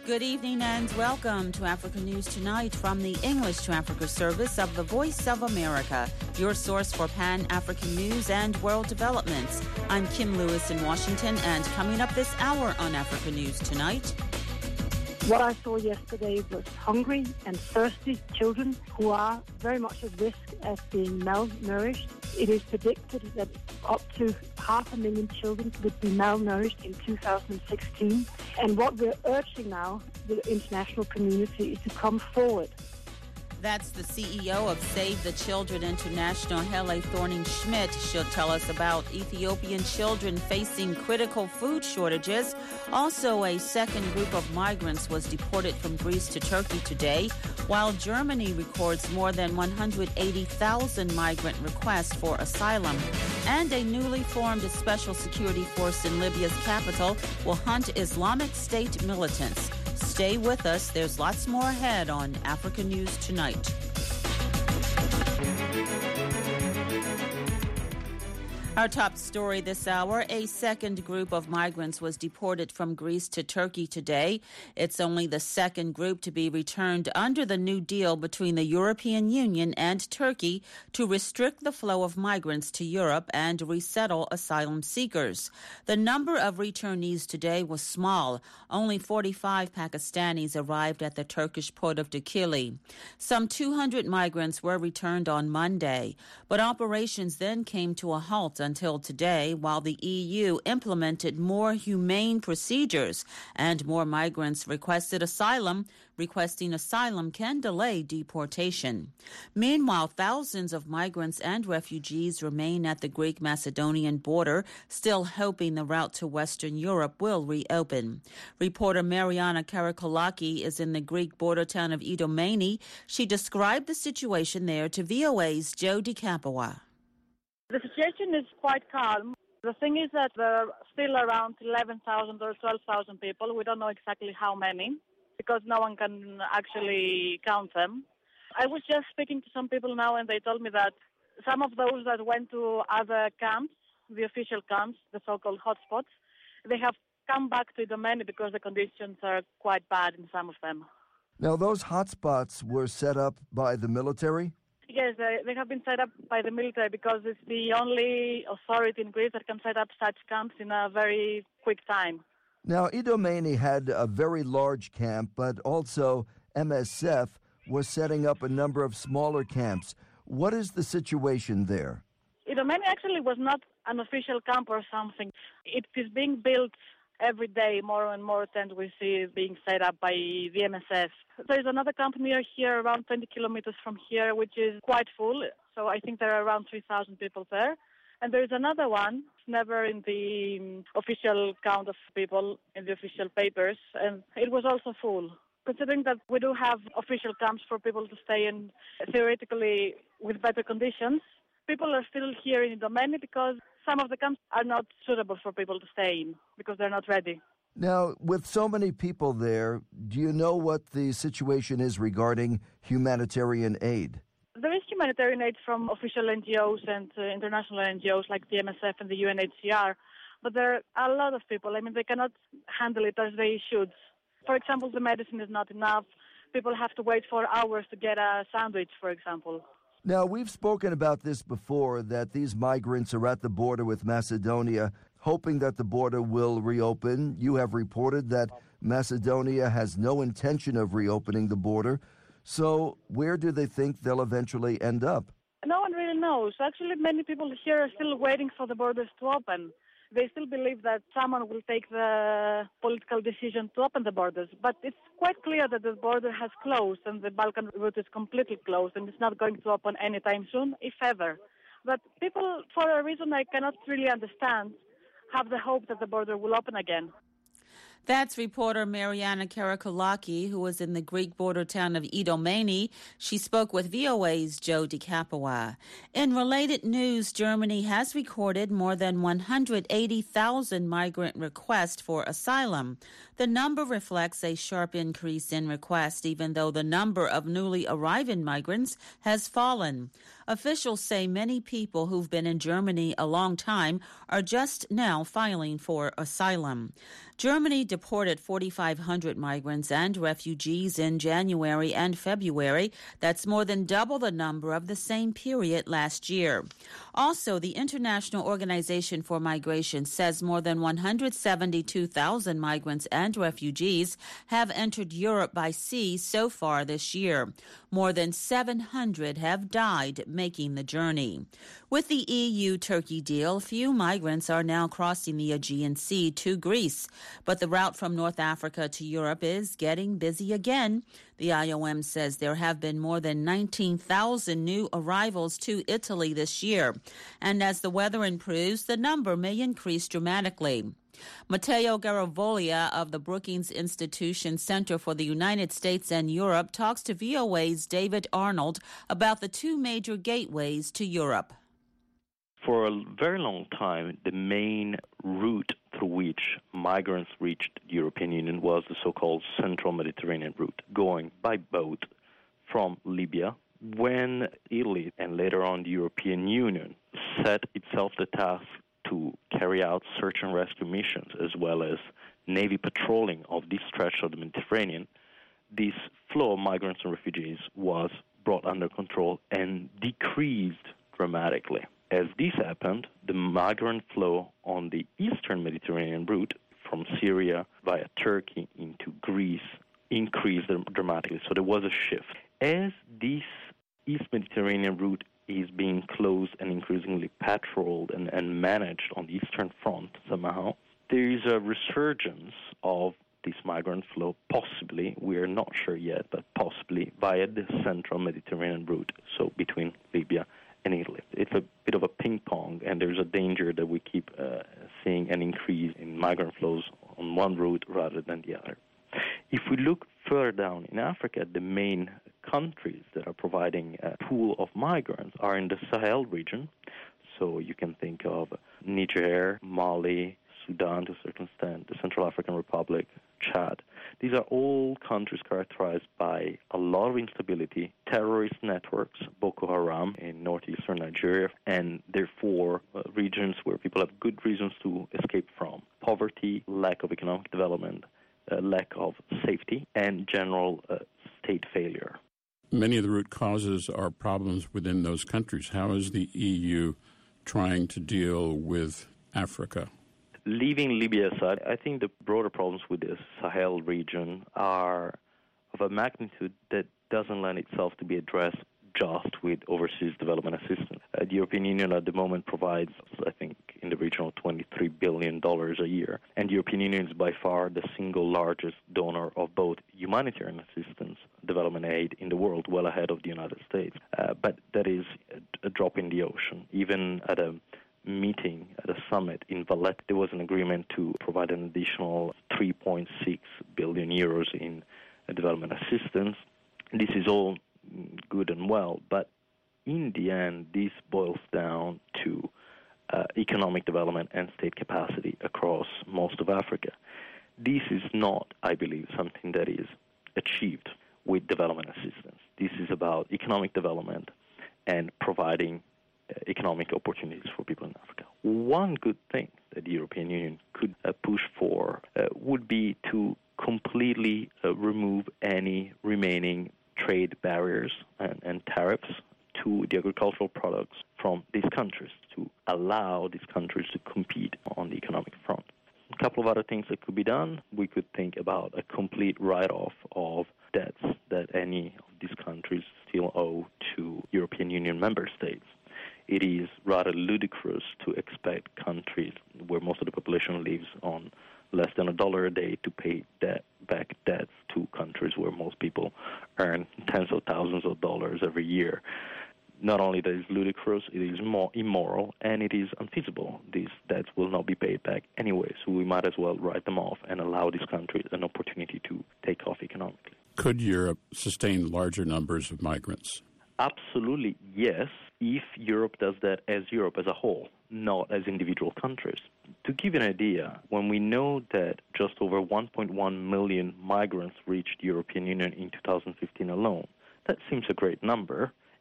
Good evening and welcome to Africa News Tonight from the English to Africa service of the Voice of America, your source for Pan-African news and world developments. I'm Kim Lewis in Washington, and coming up this hour on Africa News Tonight. What I saw yesterday was hungry and thirsty children who are very much at risk of being malnourished. It is predicted that up to 500,000 children would be malnourished in 2016. And what we're urging now, the international community, is to come forward. That's the CEO of Save the Children International, Hele Thorning-Schmidt. She'll tell us about Ethiopian children facing critical food shortages. Also, a second group of migrants was deported from Greece to Turkey today, while Germany records more than 180,000 migrant requests for asylum. And a newly formed special security force in Libya's capital will hunt Islamic State militants. Stay with us. There's lots more ahead on Africa News Tonight. Our top story this hour, a second group of migrants was deported from Greece to Turkey today. It's only the second group to be returned under the new deal between the European Union and Turkey to restrict the flow of migrants to Europe and resettle asylum seekers. The number of returnees today was small. Only 45 Pakistanis arrived at the Turkish port of Dikili. Some 200 migrants were returned on Monday, but operations then came to a halt until today, while the EU implemented more humane procedures and more migrants requested asylum. Requesting asylum can delay deportation. Meanwhile, thousands of migrants and refugees remain at the Greek-Macedonian border, still hoping the route to Western Europe will reopen. Reporter Mariana Karakolaki is in the Greek border town of Idomeni. She described the situation there to VOA's Joe DiCapua. The situation is quite calm. The thing is that there are still around 11,000 or 12,000 people. We don't know exactly how many because no one can actually count them. I was just speaking to some people now and they told me that some of those that went to other camps, the official camps, the so-called hotspots, they have come back to Idomeni because the conditions are quite bad in some of them. Now, those hotspots were set up by the military? Yes, they have been set up by the military because it's the only authority in Greece that can set up such camps in a very quick time. Now, Idomeni had a very large camp, but also MSF was setting up a number of smaller camps. What is the situation there? Idomeni actually was not an official camp or something. It is being built every day. More and more tents we see being set up by the MSF. There is another camp near here, around 20 kilometers from here, which is quite full. So I think there are around 3,000 people there. And there is another one, never in the official count of people in the official papers, and it was also full. Considering that we do have official camps for people to stay in, theoretically with better conditions, people are still here in Idomeni because some of the camps are not suitable for people to stay in because they're not ready. Now, with so many people there, do you know what the situation is regarding humanitarian aid? There is humanitarian aid from official NGOs and international NGOs like the MSF and the UNHCR, but there are a lot of people. I mean, they cannot handle it as they should. For example, the medicine is not enough. People have to wait for hours to get a sandwich, for example. Now, we've spoken about this before, that these migrants are at the border with Macedonia, hoping that the border will reopen. You have reported that Macedonia has no intention of reopening the border. So where do they think they'll eventually end up? No one really knows. Actually, many people here are still waiting for the borders to open. They still believe that someone will take the political decision to open the borders. But it's quite clear that the border has closed and the Balkan route is completely closed and it's not going to open anytime soon, if ever. But people, for a reason I cannot really understand, have the hope that the border will open again. That's reporter Mariana Karakolaki, who was in the Greek border town of Idomeni. She spoke with VOA's Joe DiCapua. In related news, Germany has recorded more than 180,000 migrant requests for asylum. The number reflects a sharp increase in requests, even though the number of newly arriving migrants has fallen. Officials say many people who've been in Germany a long time are just now filing for asylum. Germany deported 4,500 migrants and refugees in January and February. That's more than double the number of the same period last year. Also, the International Organization for Migration says more than 172,000 migrants and refugees have entered Europe by sea so far this year. More than 700 have died making the journey. With the EU-Turkey deal, few migrants are now crossing the Aegean Sea to Greece. But the route from North Africa to Europe is getting busy again. The IOM says there have been more than 19,000 new arrivals to Italy this year. And as the weather improves, the number may increase dramatically. Matteo Garavoglia of the Brookings Institution Center for the United States and Europe talks to VOA's David Arnold about the two major gateways to Europe. For a very long time, the main route through which migrants reached the European Union was the so-called Central Mediterranean route, going by boat from Libya. When Italy and later on the European Union set itself the task to carry out search and rescue missions as well as Navy patrolling of this stretch of the Mediterranean, this flow of migrants and refugees was brought under control and decreased dramatically. As this happened, the migrant flow on the eastern Mediterranean route from Syria via Turkey into Greece increased dramatically. So there was a shift. As this East Mediterranean route is being closed and increasingly patrolled and managed on the Eastern Front somehow, there is a resurgence of this migrant flow, possibly, we are not sure yet, but possibly via the Central Mediterranean route, so between Libya and Italy. It's a bit of a ping pong, and there's a danger that we keep seeing an increase in migrant flows on one route rather than the other. If we look further down in Africa, the main countries that are providing a pool of migrants are in the Sahel region. So you can think of Niger, Mali, Sudan to a certain extent, the Central African Republic, Chad. These are all countries characterized by a lot of instability, terrorist networks, Boko Haram in northeastern Nigeria, and therefore regions where people have good reasons to escape from. Poverty, lack of economic development, lack of safety, and general state failure. Many of the root causes are problems within those countries. How is the EU trying to deal with Africa? Leaving Libya aside, I think the broader problems with the Sahel region are of a magnitude that doesn't lend itself to be addressed just with overseas development assistance. The European Union at the moment provides, I think, in the region of $23 billion a year. And the European Union is by far the single largest donor of both humanitarian assistance, development aid in the world, well ahead of the United States. But that is a drop in the ocean. Even at a meeting, at a summit in Valletta, there was an agreement to provide an additional 3.6 billion euros in development assistance. This is all good and well, but in the end, this boils down to economic development and state capacity across most of Africa. This is not, I believe, something that is achieved with development assistance. This is about economic development and providing economic opportunities for people in Africa. One good thing that the European Union could push for would be to completely remove any remaining trade barriers and tariffs to the agricultural products from these countries, to allow these countries to compete on the economic front. A couple of other things that could be done. We could think about a complete write-off of debts that any of these countries still owe to European Union member states. It is rather ludicrous to expect countries where most of the population lives on less than $1 a day to pay back debts to countries where most people earn tens of thousands of dollars every year. Not only that is ludicrous, it is more immoral, and it is unfeasible. These debts will not be paid back anyway, so we might as well write them off and allow these countries an opportunity to take off economically. Could Europe sustain larger numbers of migrants? Absolutely, yes, if Europe does that as Europe as a whole, not as individual countries. To give you an idea, when we know that just over 1.1 million migrants reached the European Union in 2015 alone, that seems a great number,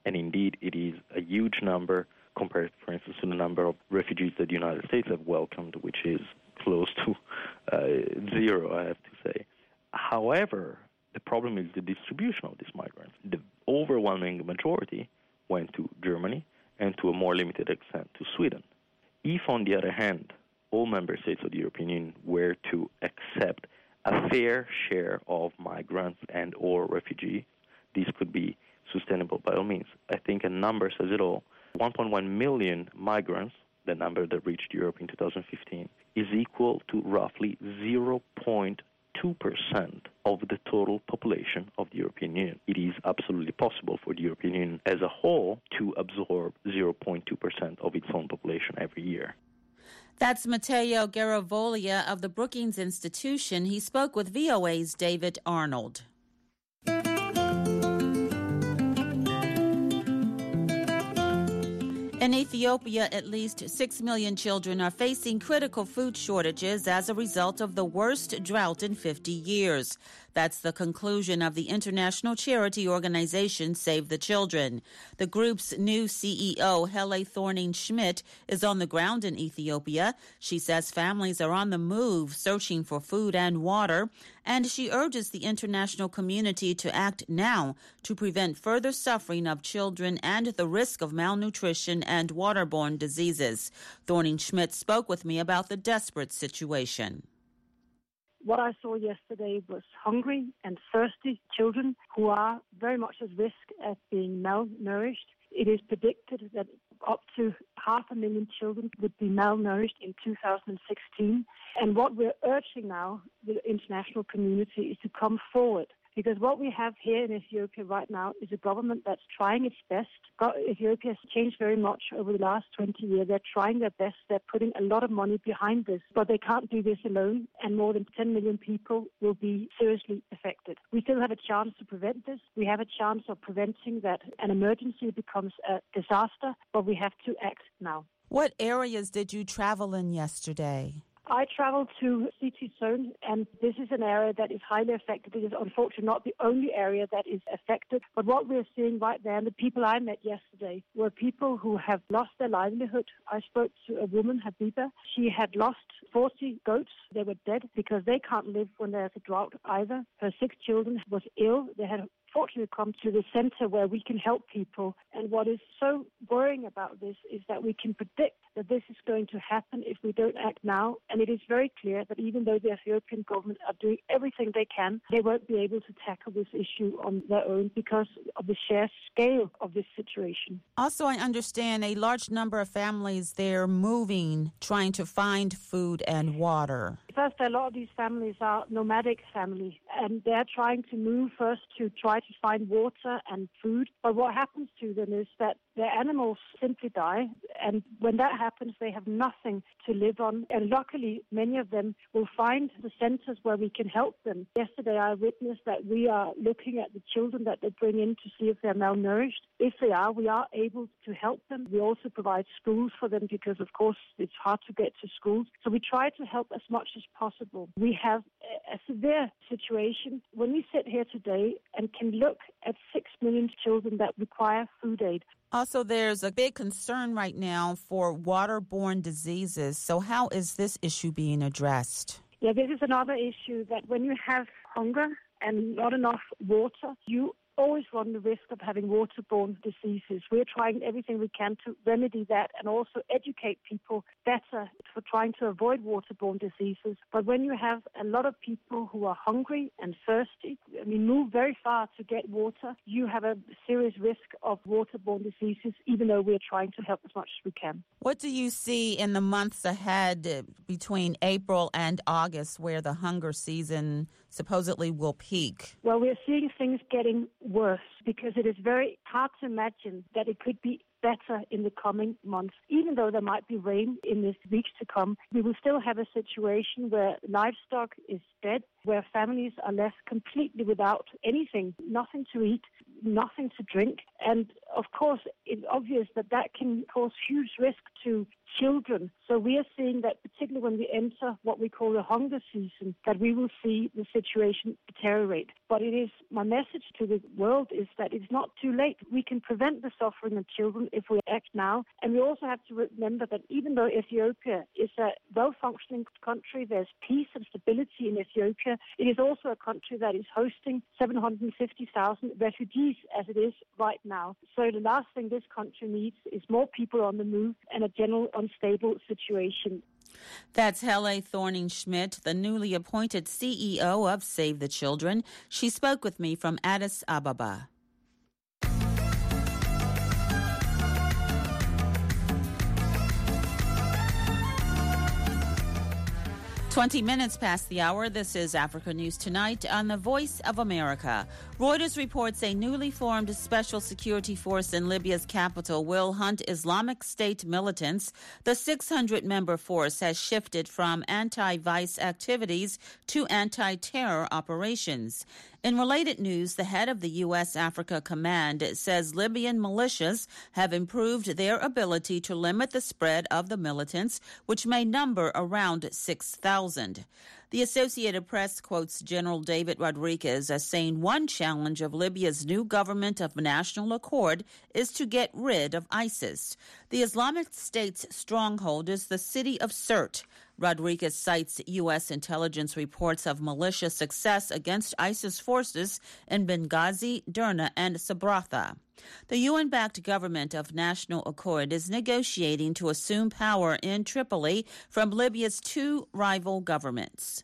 And indeed, it is a huge number compared, for instance, to the number of refugees that the United States have welcomed, which is close to zero, I have to say. However, the problem is the distribution of these migrants. The overwhelming majority went to Germany and to a more limited extent to Sweden. If, on the other hand, all member states of the European Union were to accept a fair share of migrants and or refugees, this could be sustainable by all means. I think a number says it all. 1.1 million migrants, the number that reached Europe in 2015, is equal to roughly 0.2% of the total population of the European Union. It is absolutely possible for the European Union as a whole to absorb 0.2% of its own population every year. That's Matteo Garavoglia of the Brookings Institution. He spoke with VOA's David Arnold. In Ethiopia, at least 6 million children are facing critical food shortages as a result of the worst drought in 50 years. That's the conclusion of the international charity organization Save the Children. The group's new CEO, Hele Thorning-Schmidt, is on the ground in Ethiopia. She says families are on the move, searching for food and water, and she urges the international community to act now to prevent further suffering of children and the risk of malnutrition and waterborne diseases. Thorning-Schmidt spoke with me about the desperate situation. What I saw yesterday was hungry and thirsty children who are very much at risk of being malnourished. It is predicted that up to 500,000 children would be malnourished in 2016. And what we're urging now, the international community, is to come forward. Because what we have here in Ethiopia right now is a government that's trying its best. Ethiopia has changed very much over the last 20 years. They're trying their best. They're putting a lot of money behind this. But they can't do this alone, and more than 10 million people will be seriously affected. We still have a chance to prevent this. We have a chance of preventing that an emergency becomes a disaster, but we have to act now. What areas did you travel in yesterday? I traveled to CT Zone, and this is an area that is highly affected. It is unfortunately not the only area that is affected, but what we're seeing right there, and the people I met yesterday, were people who have lost their livelihood. I spoke to a woman, Habiba. She had lost 40 goats. They were dead because they can't live when there's a drought either. Her 6 children was ill. They had fortunately come to the center where we can help people. And what is so worrying about this is that we can predict that this is going to happen if we don't act now. And it is very clear that even though the Ethiopian government are doing everything they can, they won't be able to tackle this issue on their own because of the sheer scale of this situation. Also, I understand a large number of families, they're moving, trying to find food and water. First, a lot of these families are nomadic families, and they're trying to move first to try to find water and food. But what happens to them is that their animals simply die, and when that happens, they have nothing to live on. And luckily, many of them will find the centers where we can help them. Yesterday, I witnessed that we are looking at the children that they bring in to see if they're malnourished. If they are, we are able to help them. We also provide schools for them because, of course, it's hard to get to schools. So we try to help as much as possible. We have a severe situation. When we sit here today and can look at 6 million children that require food aid. Also, there's a big concern right now for waterborne diseases. So how is this issue being addressed? Yeah, this is another issue that when you have hunger and not enough water, you always run the risk of having waterborne diseases. We're trying everything we can to remedy that and also educate people better for trying to avoid waterborne diseases. But when you have a lot of people who are hungry and thirsty, move very far to get water, you have a serious risk of waterborne diseases, even though we're trying to help as much as we can. What do you see in the months ahead between April and August where the hunger season supposedly will peak? Well, we're seeing things getting worse because it is very hard to imagine that it could be better in the coming months. Even though there might be rain in the weeks to come, we will still have a situation where livestock is dead, where families are left completely without anything, nothing to eat, nothing to drink. And of course, it's obvious that that can cause huge risk to children. So we are seeing that particularly when we enter what we call the hunger season, that we will see the situation deteriorate. But it is, my message to the world is that it's not too late. We can prevent the suffering of children if we act now. And we also have to remember that even though Ethiopia is a well-functioning country, there's peace and stability in Ethiopia, it is also a country that is hosting 750,000 refugees as it is right now. So the last thing this country needs is more people on the move and a general unstable situation. That's Helle Thorning-Schmidt, the newly appointed CEO of Save the Children. She spoke with me from Addis Ababa. 20 minutes past the hour. This is Africa News Tonight on the Voice of America. Reuters reports a newly formed special security force in Libya's capital will hunt Islamic State militants. The 600-member force has shifted from anti-vice activities to anti-terror operations. In related news, the head of the U.S. Africa Command says Libyan militias have improved their ability to limit the spread of the militants, which may number around 6,000. The Associated Press quotes General David Rodriguez as saying one challenge of Libya's new government of national accord is to get rid of ISIS. The Islamic State's stronghold is the city of Sirte. Rodriguez cites U.S. intelligence reports of militia success against ISIS forces in Benghazi, Derna, and Sabratha. The UN-backed government of national accord is negotiating to assume power in Tripoli from Libya's two rival governments.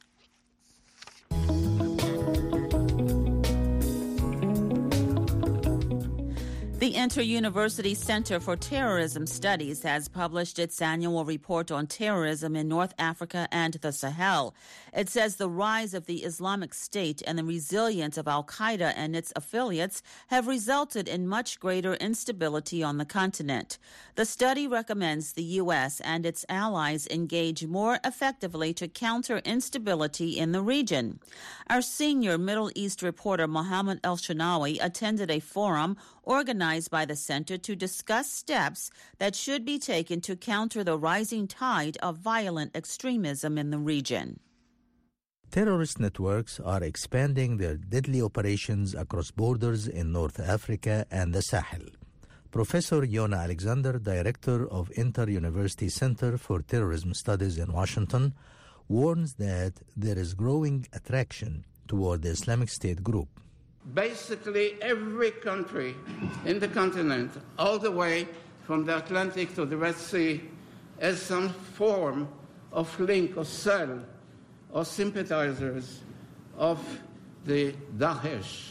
The Inter-University Center for Terrorism Studies has published its annual report on terrorism in North Africa and the Sahel. It says the rise of the Islamic State and the resilience of al-Qaeda and its affiliates have resulted in much greater instability on the continent. The study recommends the U.S. and its allies engage more effectively to counter instability in the region. Our senior Middle East reporter Mohammed El-Shanawi attended a forum organized by the center to discuss steps that should be taken to counter the rising tide of violent extremism in the region. Terrorist networks are expanding their deadly operations across borders in North Africa and the Sahel. Professor Yona Alexander, director of Inter-University Center for Terrorism Studies in Washington, warns that there is growing attraction toward the Islamic State group. Basically, every country in the continent, all the way from the Atlantic to the Red Sea, has some form of link or cell or sympathizers of the Daesh.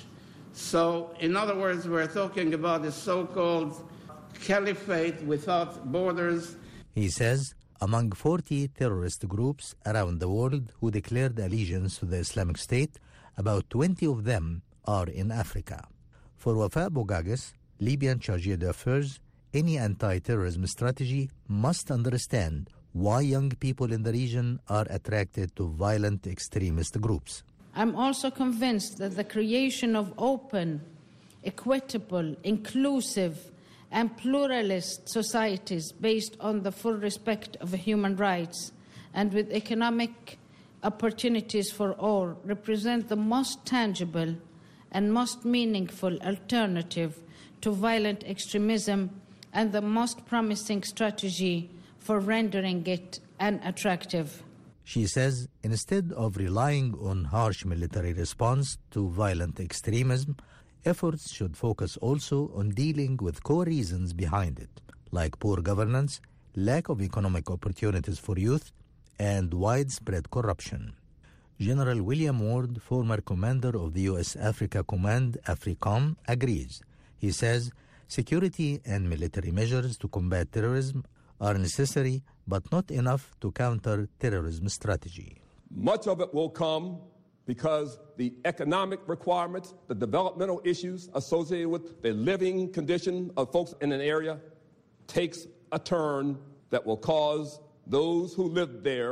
So, in other words, we're talking about the so-called caliphate without borders. He says among 40 terrorist groups around the world who declared allegiance to the Islamic State, about 20 of them are in Africa. For Wafa Bougages, Libyan chargé d'affaires, any anti-terrorism strategy must understand why young people in the region are attracted to violent extremist groups. I'm also convinced that the creation of open, equitable, inclusive, and pluralist societies based on the full respect of human rights and with economic opportunities for all represent the most tangible and most meaningful alternative to violent extremism and the most promising strategy for rendering it unattractive. She says instead of relying on harsh military response to violent extremism, efforts should focus also on dealing with core reasons behind it, like poor governance, lack of economic opportunities for youth, and widespread corruption. General William Ward, former commander of the U.S. Africa Command, AFRICOM, agrees. He says security and military measures to combat terrorism are necessary but not enough to counter terrorism strategy. Much of it will come because the economic requirements, the developmental issues associated with the living condition of folks in an area takes a turn that will cause those who live there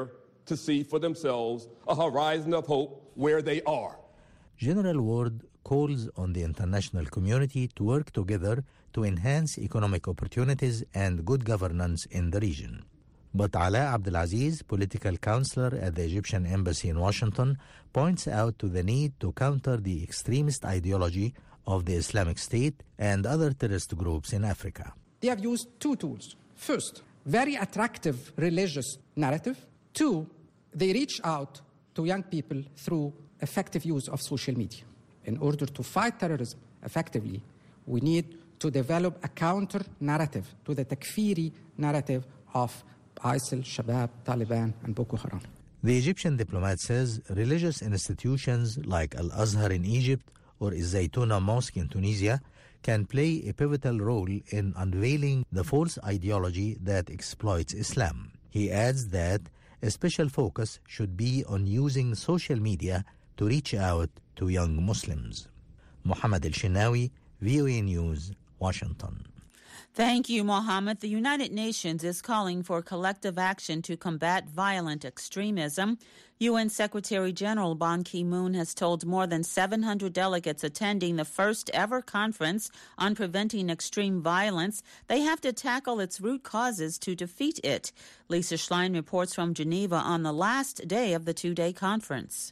to see for themselves a horizon of hope where they are. General Ward calls on the international community to work together to enhance economic opportunities and good governance in the region. But Ala Abdelaziz, political counselor at the Egyptian embassy in Washington, points out to the need to counter the extremist ideology of the Islamic State and other terrorist groups in Africa. They have used two tools. First, very attractive religious narrative. Two, they reach out to young people through effective use of social media. In order to fight terrorism effectively, we need to develop a counter-narrative to the Takfiri narrative of ISIL, Shabab, Taliban, and Boko Haram. The Egyptian diplomat says religious institutions like Al-Azhar in Egypt or Zaytuna Mosque in Tunisia can play a pivotal role in unveiling the false ideology that exploits Islam. He adds that a special focus should be on using social media to reach out to young Muslims. Mohammed El-Shinawi, VOA News, Washington. Thank you, Mohammed. The United Nations is calling for collective action to combat violent extremism. UN Secretary General Ban Ki-moon has told more than 700 delegates attending the first ever conference on preventing extreme violence they have to tackle its root causes to defeat it. Lisa Schlein reports from Geneva on the last day of the two-day conference.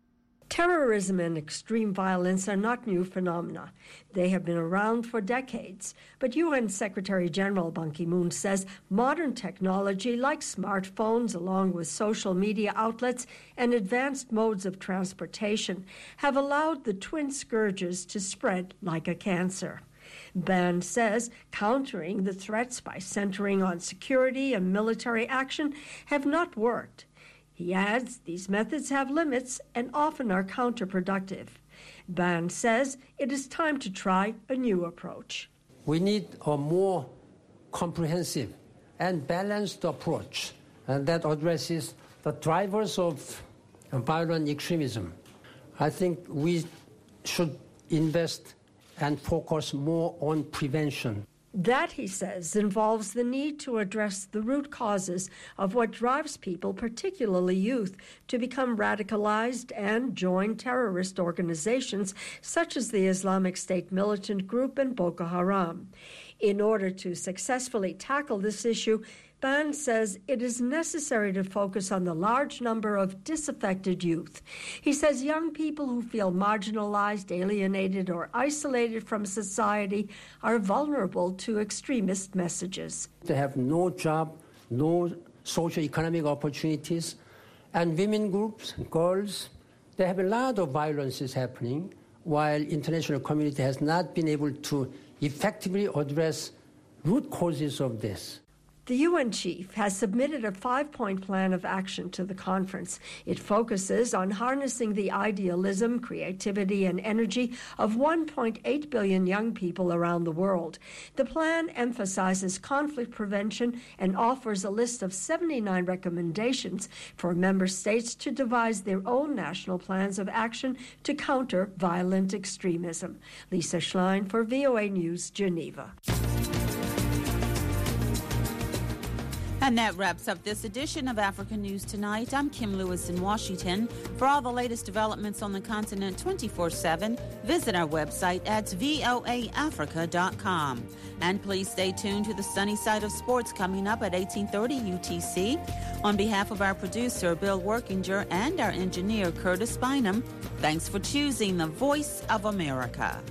Terrorism and extreme violence are not new phenomena. They have been around for decades. But UN Secretary General Ban Ki-moon says modern technology like smartphones, along with social media outlets and advanced modes of transportation, have allowed the twin scourges to spread like a cancer. Ban says countering the threats by centering on security and military action have not worked. He adds these methods have limits and often are counterproductive. Ban says it is time to try a new approach. We need a more comprehensive and balanced approach that addresses the drivers of violent extremism. I think we should invest and focus more on prevention. That, he says, involves the need to address the root causes of what drives people, particularly youth, to become radicalized and join terrorist organizations such as the Islamic State militant group and Boko Haram. In order to successfully tackle this issue, Ban says it is necessary to focus on the large number of disaffected youth. He says young people who feel marginalized, alienated, or isolated from society are vulnerable to extremist messages. They have no job, no socio-economic opportunities, and women groups, girls, they have a lot of violences happening, while international community has not been able to effectively address root causes of this. The UN chief has submitted a 5-point plan of action to the conference. It focuses on harnessing the idealism, creativity, and energy of 1.8 billion young people around the world. The plan emphasizes conflict prevention and offers a list of 79 recommendations for member states to devise their own national plans of action to counter violent extremism. Lisa Schlein for VOA News, Geneva. And that wraps up this edition of Africa News Tonight. I'm Kim Lewis in Washington. For all the latest developments on the continent 24/7, visit our website at voaafrica.com. And please stay tuned to the sunny side of sports coming up at 1830 UTC. On behalf of our producer, Bill Workinger, and our engineer, Curtis Bynum, thanks for choosing the Voice of America.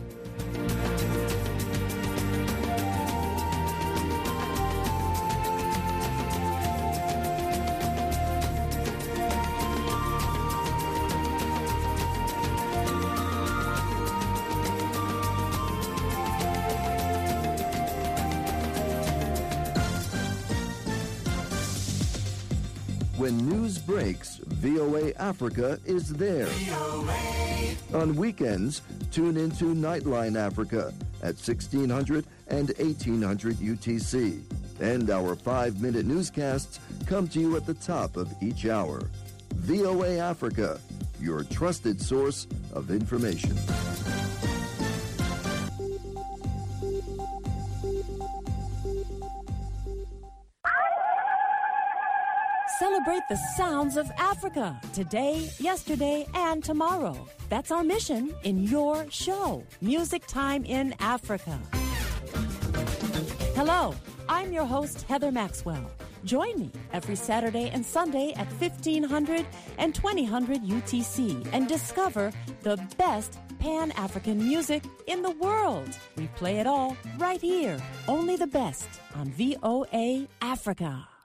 When news breaks, VOA Africa is there. On weekends, tune into Nightline Africa at 1600 and 1800 UTC. And our 5-minute newscasts come to you at the top of each hour. VOA Africa, your trusted source of information. Celebrate the sounds of Africa today, yesterday, and tomorrow. That's our mission in your show, Music Time in Africa. Hello, I'm your host, Heather Maxwell. Join me every Saturday and Sunday at 1500 and 2000 UTC and discover the best Pan-African music in the world. We play it all right here. Only the best on VOA Africa.